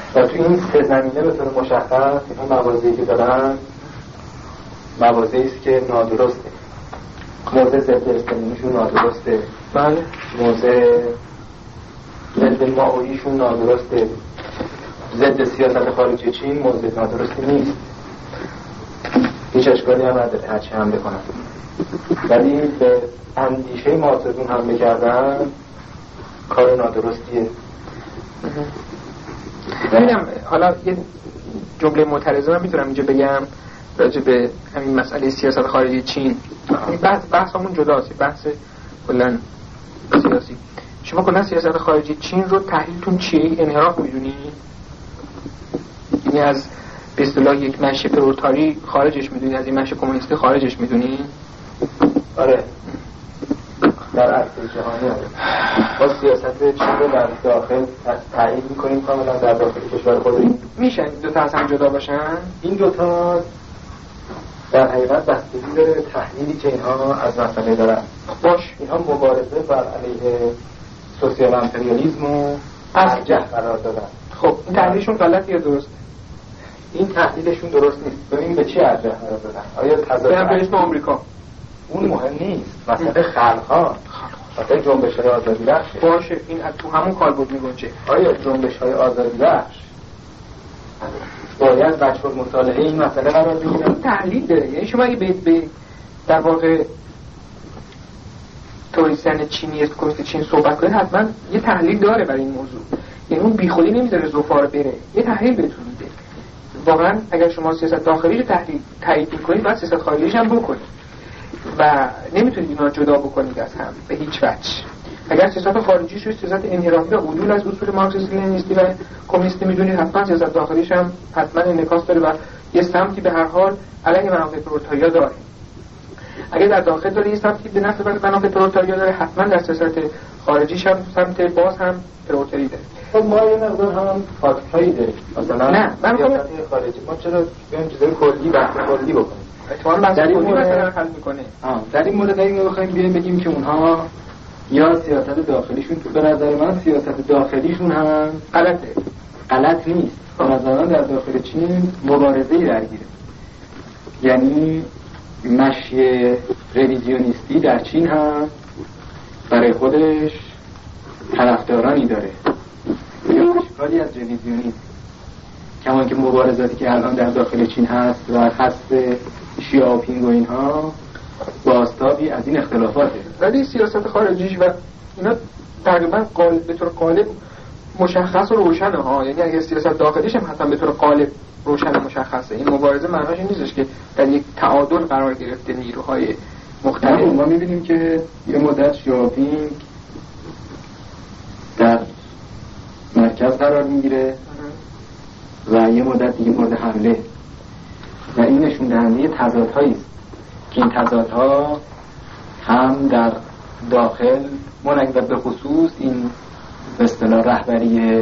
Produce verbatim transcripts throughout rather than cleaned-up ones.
و تو این سه زمینه به طور مشخص این موازی که دارن موازی است که نادرسته. موضع ضد اسلامیشون نادرسته، بله. موضع ضد ماویشون نادرسته، ضد سیاست خارجی چین موضع نادرستی نیست، هیچ اشکالی هم نداره هرچی حمله کنن، ولی به اندیشه ماسدون حمله کردن کار نادرستیه. ببینم حالا یه جمله معترضه من میتونم اینجا بگم راجع به همین مسئله سیاست خارجی چین. بحث بحث همون جداست، بحث کلا سیاسی. شما کلا سیاست خارجی چین رو تحلیلتون چیه؟ انحراف میدونی؟ یعنی از به اصطلاح یک منشأ پرولتاری خارجش میدونی، از این منشأ کمونیستی خارجش میدونی؟ آره، در عرصه جهانی آره. با سیاست چین رو در داخل تایید میکنیم کاملا در داخل کشور خودمون. میشن دو تا از هم جدا باشن؟ این دو تا در حقیقت بستگی داره به تحلیلی که اینها از مسئله دارن. باش، اینها مبارزه بر علیه سوسیال امپریالیسم و ارجح قرار دادن. خب این تحلیلشون غلط یا درست؟ این تحلیلشون درست نیست. ببین به چی ارجح قرار دادن؟ آیا تضاد امپریالیسم آمریکا؟ اون مهم نیست. مسئله خلق‌ها، مسئله جنبش‌های آزادی بخش. باشه، این تو همون کالبد میگنجه. آیا جنبش‌های آزادی بخش باید بچه‌ها مطالعه این مسئله قرار بگیرن؟ تحلیل داره. یعنی شما اگه به به در واقع توریستان چینی است کمیته چین صحبت کنید حتما یه تحلیل داره برای این موضوع. یعنی اون بیخودی نمیذاره زوفار بره، یه تحلیل بهتون میده. واقعا اگر شما سیاست داخلی رو تحلیل تایید می‌کنید بعد سیاست خارجیش هم بکنید و نمیتونید اینا جدا بکنید از هم به هیچ وجه. اگر سیاست خارجیش رو سیاست انحرافی و عدول از اصول مارکسیستی لنینیستی و کمونیستی میدونید، حتما سیاست داخلیش هم حتما انعکاس داره و یه سمتی به هر حال علیه منافع پرولتاریا داره. اگر در داخل داره یه سمتی به نفع منافع پرولتاریا داره، حتما در سیاست خارجیش هم سمت باز هم پرولتاری داره. خب ما یه مقدار هم فاکتایی داریم. مثلا نه من سیاست خارجی ما چرا بیایم چیزای کلی بحث کلی بکنیم؟ اتفاقا در این مورد حل میکنه. آه در این مورد اگه بخوایم بیایم بگیم که اونها یا سیاست داخلیشون تو به نظر من سیاست داخلیشون هم غلطه. غلط نیست. به نظر من در داخل چین مبارزه‌ای درگیره. یعنی مشی رویزیونیستی در چین هم برای خودش طرفدارانی داره. یا اشکالی از رویزیونیسم کما که مبارزاتی که الان در داخل چین هست و هست شیائوپینگ و اینها بازتابی از این اختلافاته. ولی سیاست خارجیش و اینا تقریبا قالب به طور قالب مشخص و روشنه ها. یعنی اگه سیاست داخلیش هم حتما به طور قالب روشن و مشخصه. این مبارزه معناش این نیستش که در یک تعادل قرار گرفته نیروهای مختلف. ما می‌بینیم که یه مدت شیائوپینگ در مرکز قرار میگیره و یه مدت دیگه مورد حمله و این نشون دهنده تضادهایی است که این تضادها هم در داخل منعکس به خصوص این به اصطلاح رهبری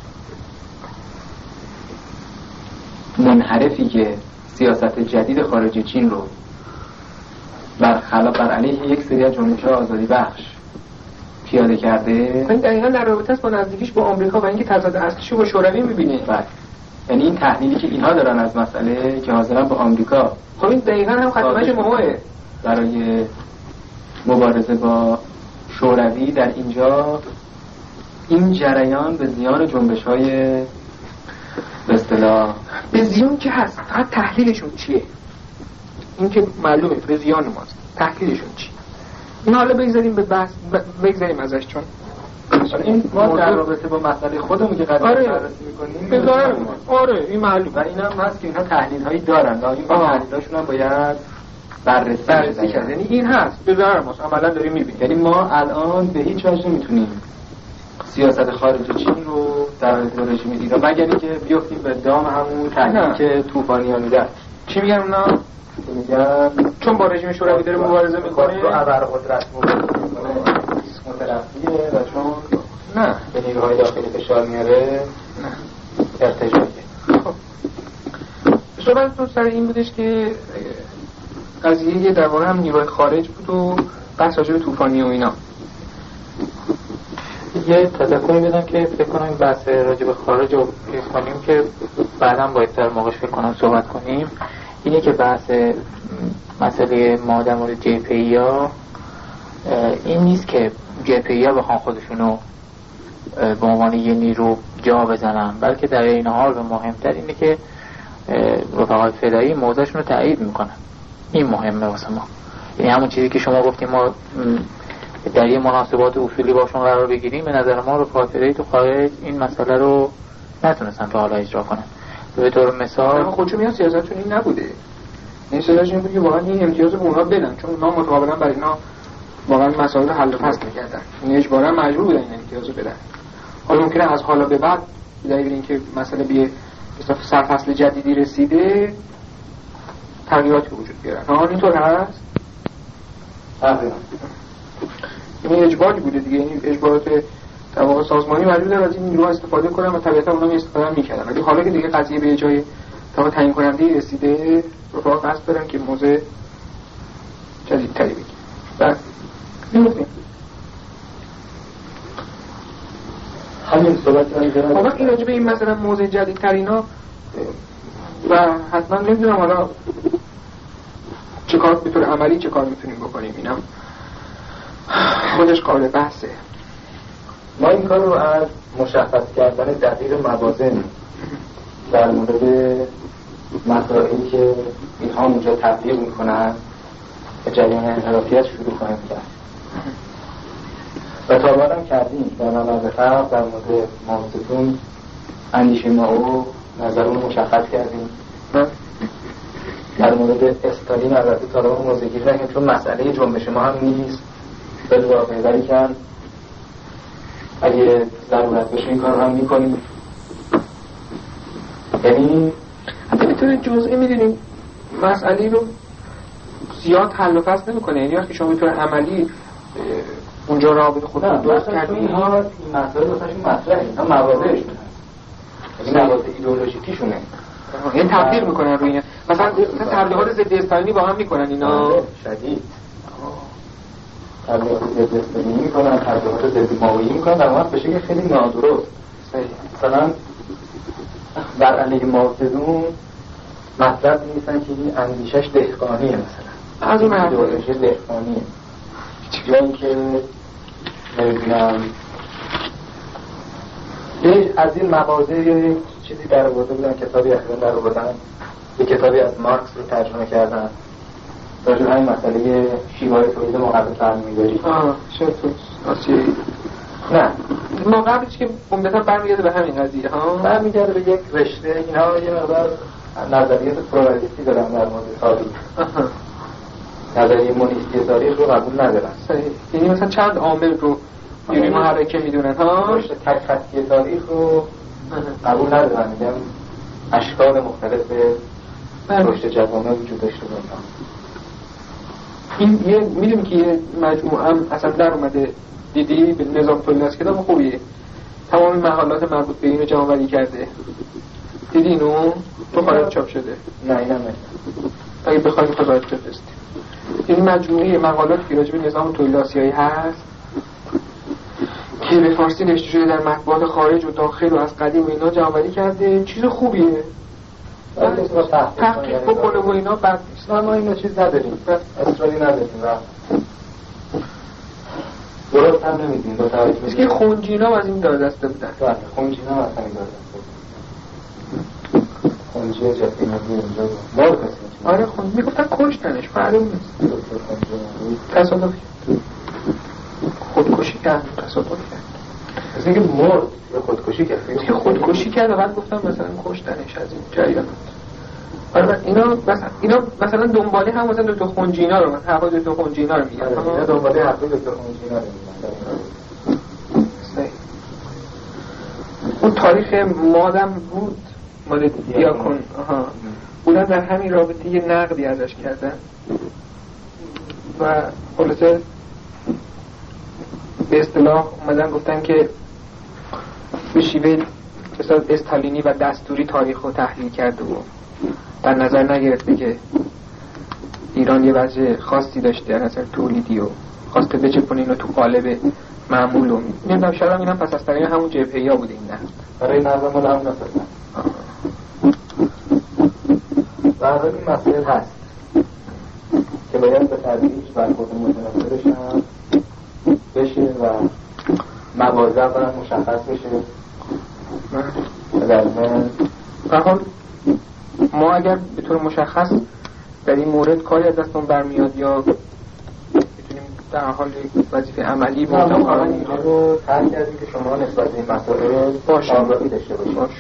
منحرفی که سیاست جدید خارجی چین رو برخلاف بر علیه یک سری از جنبش‌های آزادی بخش پیاده کرده. این دقیقاً در رابطه است با نزدیکیش با آمریکا و اینکه تضاد اصلیشو با شوروی می‌بینه. بله. یعنی این تحلیلی که اینها دارن از مسئله که حاضرن با آمریکا، خب این دقیقاً هم خدمت ماهه برای مبارزه با شوروی در اینجا این جریان به زیان جنبش‌های به اصطلاح به زیان که هست. فقط تحلیلشون چیه؟ این که معلومه به زیان ماست. تحلیلشون چیه؟ این حالا بگذاریم به بحث بگذاریم ازش، چون این ما در رابطه با مسئله خودمون که قرار آره بررسی می‌کنیم بذارم. آره این معلومه و اینم هست که اینها تحلیل‌هایی دارن و این تحلیل‌هاشون هم باید بررسی بررسی کرد. یعنی این هست بذارم ما عملاً داریم می‌بینیم. یعنی ما الان به هیچ وجه نمی‌تونیم سیاست خارجی چین رو در رژیم ایران مگر اینکه بیفتیم به دام همون تحلیلی که طوفانیان میدن. چی میگن اونا؟ میگن چون با رژیم شوروی داره مبارزه میکنه رو ابر قدرت مبارزه میکنه مترفیه و چون نه به نیروهای داخلی فشار میاره نه ارتجاعیه. خب صحبتتون سر این بودش که قضیه در واقع هم نیروهای خارج بود و بحث راجع به طوفانی و اینا. یه تذکری بدم که فکر کنم بحث راجع به خارج رو کنیم که بعداً باید در موقعش فکر کنم صحبت کنیم. اینه که بحث مسئله ما در مورد جی پی ای ها این نیست که جی پی ای ها بخوان خودشونو به عنوان یه نیرو جا بزنن، بلکه در این حال و مهمتر اینه که رفقای فدایی موضعشون رو تایید میکنن. این مهمه واسه ما. یعنی همون چیزی که شما گفتیم ما در یه مناسبات اصولی باشون قرار بگیریم، به نظر ما رفقای فدایی تو خارج این مسئله رو نتونستن تا حالا اجرا کنن. به طور مثال خودشون میان سیاستشون این نبوده، این سیاستشون این بود که واقعا این امتیاز به اونا بدن، چون اونا متقابلا برای اینا واقعا مسائل رو حل و فصل می‌کردن، این اجبارا مجبور بودن این امتیاز رو بدن. حالا ممکنه از حالا به بعد به دلیل اینکه مسئله به سرفصل جدیدی رسیده تغییراتی وجود بیارن. ها اینطور هست؟ تقریبا این اجباری بوده دیگه، این اجبارات در واقع سازمانی مجبور از این نیروها استفاده کنن و طبیعتا اونا استفاده می‌کردن. ولی حالا که دیگه قضیه به جای تا تعیین کننده رسیده، رفاق قصد دارن که موضوع جدیدتری بگیرن. بعد می‌گفتیم همین صحبت رو می‌ذارم. واقعا این راجع به این مثلا موضوع جدیدتر اینا و حتما نمی‌دونم حالا چه کار به طور عملی چه کار می‌تونیم بکنیم، اینا خودش قابل بحثه. ما این کار رو از مشخص کردن دقیق موازن در مورد مسائلی که اینها اونجا تبلیغ میکنن به جریان انحرافیت شروع کنیم کرد و تا بعدم کردیم در مورد فرق در مورد ماوزتون اندیشه ما و نظرون رو مشخص کردیم. در مورد استالین البته تا رو موضوعگیری نکنیم چون مسئله جنبش ما هم نیست، بالواقع ولی کن اگه ضرورت بشه این کار رو هم میکنیم. یعنی حتی میتونه جزئی میدونیم مسئله رو زیاد حل و فصل نمیکنه، یعنی وقتی شما به طور عملی اونجا رابط خودتون درست کردین اینها این مسائل واسهشون مطرحه، اینها موازهشون هست، این موازه ایدئولوژیکیشونه، یعنی تبلیغ میکنن روی این مثلا تبلیغات ضد استالینی با هم میکنن اینا شدید تبلیغات ضد استالینی میکنن، تبلیغات ضد ماویی میکنن، در واقع به شکل خیلی نادرست. مثلا بر علیه ماوزدون مطلب می‌نویسن که این اندیشش دهقانیه، مثلا از اون ایدئولوژی دهقانیه، یا اینکه نمیدونم یه از این مواضع یه چیزی در آورده بودن، کتابی اخیراً در آوردن، یه کتابی از مارکس رو ترجمه کردن راجع به همین مسئله شیوه تولید مقابل فرمانبری. آه چطور آسیایی؟ نه ما قبلش که عمدتاً برمیگرده به همین قضیه ها، برمیگرده به یک رشته، اینا یه مقدار نظریات پلورالیستی دارن در مورد تاریخ، نظریه مونیستی تاریخ رو قبول ندارن. صحیح، یعنی مثلا چند عامل رو یعنی محرکه میدونن ها، رشته تک خطی تاریخ رو قبول ندارن، میگن اشکال مختلف رشد جوامع وجود داشته باشه. این یه میدونی که یه مجموعه هم اصلا در اومده دیدی به نظام تولید از کتاب خوبیه، تمام مقالات مربوط به اینو جمع‌آوری کرده، دیدی اینو تو خارج چاپ شده؟ نه اینم نه، اگه بخواید خدایت بفرستیم این مجموعه مقالات که راجع به نظام تولید آسیایی هست که به فارسی نوشته شده در مطبوعات خارج و داخل و از قدیم و اینا جمع‌آوری کرده، چیز خوبیه، تحقیق بکنه و اینا بد نیست. نه ما اینو چیز نداریم، اصراری نداریم و درست هم نمیدیم با توجه مثل که خونجینا از این دار دسته بودن. بله خونجینا از همین دار دسته بودن، خونجی جفینی اینجا مار کسی. آره خون میگفتن کشتنش، معلوم نیست تصادف خودکشی کرد، تصادف کرد، از اینکه مرد یا خودکشی کرد، که خودکشی کرد و بعد گفتم مثلا کشتنش از این جریان. آره اینا مثلا اینا مثلا دنباله هم مثلا دکتر خونجینا رو مثلا هوا دکتر خونجینا رو میگن، اینا دنباله حرف دکتر خونجینا رو میگن. صحیح. اون تاریخ مادم بود مال دیاکون، آها بودن در همین رابطه یه نقدی ازش کردن و خلاصه به اصطلاح اومدن گفتن که به شیوه استالینی و دستوری تاریخ رو تحلیل کرده و در نظر نگرفته که ایران یه وضع خاصی داشته از نظر تولیدی و خواسته بچپونه اینو تو قالب معمول و نمیدونم شاید هم اینم پس از طریق همون جبهه‌ای ها بوده این نه برای نظم مال هم نسازن و حالا این مسئله هست که باید به تدریج برخورد متناسبش هم بشه و مواضع برای مشخص بشه در من برحال ما اگر به طور مشخص در این مورد کاری از دستون برمیاد یا بتونیم در حال وظیفه عملی با مقام اینها رو ترک کردیم که شما نسبت به این مسائل باشه آگاهی داشته باشید. باش.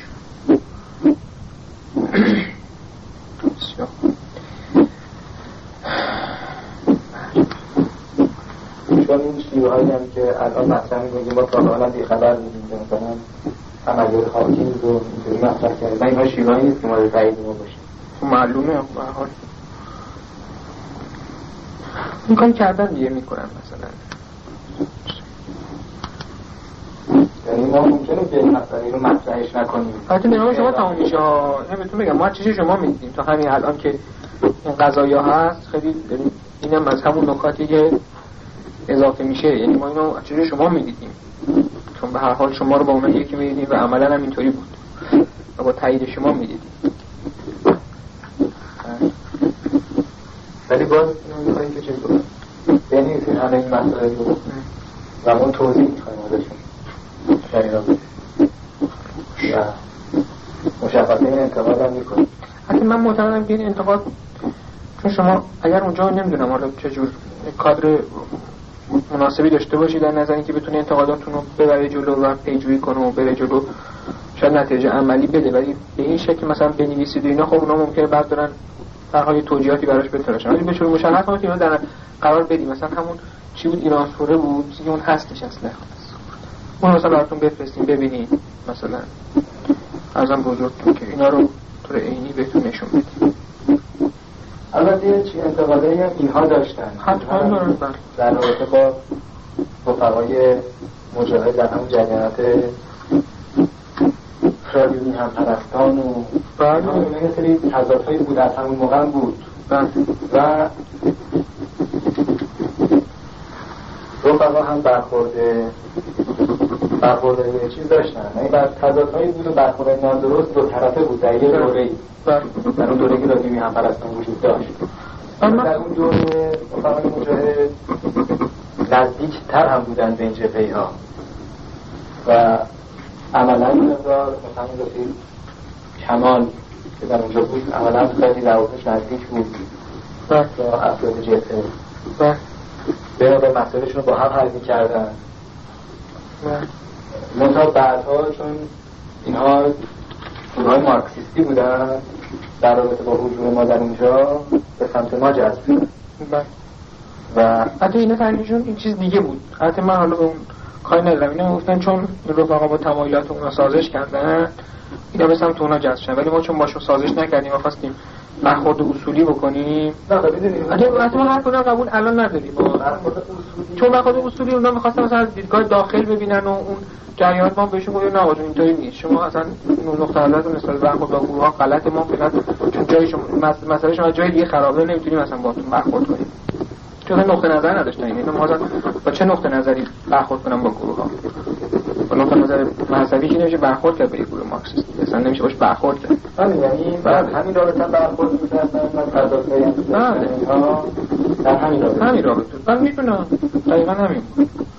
چون این شیوه هایی هم که الان مطرح می‌کنیم ما تا حالا بی‌خبر بودیم که مثلا عملیات خاکی رو اینطوری مطرح کردیم. اینها شیوه هایی نیست که مورد تایید ما باشه. معلومه به هر حال این کاری کردن دیگه میکنن مثلا. یعنی ما ممکنه که این مسئله رو مطرحش نکنیم. البته نگاه شما تمام میشه ها. نمیتونم بگم ما چیزی شما میدیم تا همین الان که این قضایا هست خیلی اینم از همون نکاتی که اضافه میشه، یعنی ما اینو چیزی شما میدیدیم چون به هر حال شما رو با اونها یکی میدیدیم و عملا هم اینطوری بود و با تایید شما میدیدیم. ولی باز اینو میخواییم که چیز کنیم بنویسیم همه این مسائل رو و ما توضیح میخواییم ازشون در این رابطه و مشخصه این انتقاد هم میکنیم. حتی من معتقدم که این انتقاد چون شما اگر اونجا نمیدونم حالا چجور کادر مناسبی داشته باشید در نظر اینکه بتونه انتقاداتون رو ببره جلو و پیجویی کنه و بره جلو شاید نتیجه عملی بده، ولی به این شکل مثلا بنویسید و اینا خب اونا ممکنه بعد دارن در حال توجیهاتی براش بتراشن، ولی به شروع مشخص ما که در قرار بدیم مثلا همون چی بود ایران سوره بود چیزی اون هستش اصلا اون مثلا براتون بفرستیم ببینید مثلا ارزم بزرگتون که اینا رو طور عینی بهتون نشون بدیم. البته چی انتقادایی هم اینها داشتن حتما دارن در رابطه با رفقای مجاهد در همون جریانات رادیویی هم پرستان و بله اینها یه سری تضادهایی بود از همون موقع بود بله و رفقا هم برخورده برخورده یه چیز داشتن، یعنی بر تضادهایی بود و برخورده نادرست دو طرفه بود در یه دوره‌ای در اون دوره که رادیویی هم پرستان وجود داشت. اما در اون دوره رفقای مجاهد نزدیکتر هم بودن به این جبهه‌ای ها و عملا این مقدار مثلا رفیق کمال که در اونجا بود عملا خیلی روابطش نزدیک بود با افراد جبهه و به به مسائلشون رو با هم حل می‌کردن. منتها بعدها چون اینها گروه‌های مارکسیستی بودن در رابطه با حضور ما در اونجا به سمت ما جذب شدن و حتی اینا تحلیلشون این چیز دیگه بود. حتی من حالا به اون کاری ندارم، اینا گفتن چون این رفقا با تمایلات اونا سازش کردن اینا به سمت اونا جذب شدن، ولی ما چون باشون سازش نکردیم و خواستیم برخورد اصولی بکنیم نه ببینید حتی هر کدوم قبول الان نداریم چون برخورد اصولی اونا می‌خواستن مثلا از دیدگاه داخل ببینن و اون جریانات ما بهشون گفتیم نه آقا اینطوری نیست، شما اصلا اون نقطه نظرتون نسبت به برخورد با گروه‌ها غلط، ما فعلا چون جای شما مسئله شما جای دیگه خرابه نمیتونیم مثلا باهاتون برخورد کنیم چون نقطه نظر نداشتن. اینا ما با چه نقطه نظری برخورد کنم با گروه‌ها؟ با نقطه نظر مذهبی که نمیشه برخورد کرد با گروه مارکسیستی، اصلا نمیشه باش برخورد کرد. همین یعنی بعد همین رابطه برخورد می‌کردن من تضادهای نه در همین رابطه همین رابطه من می‌دونم دقیقاً همین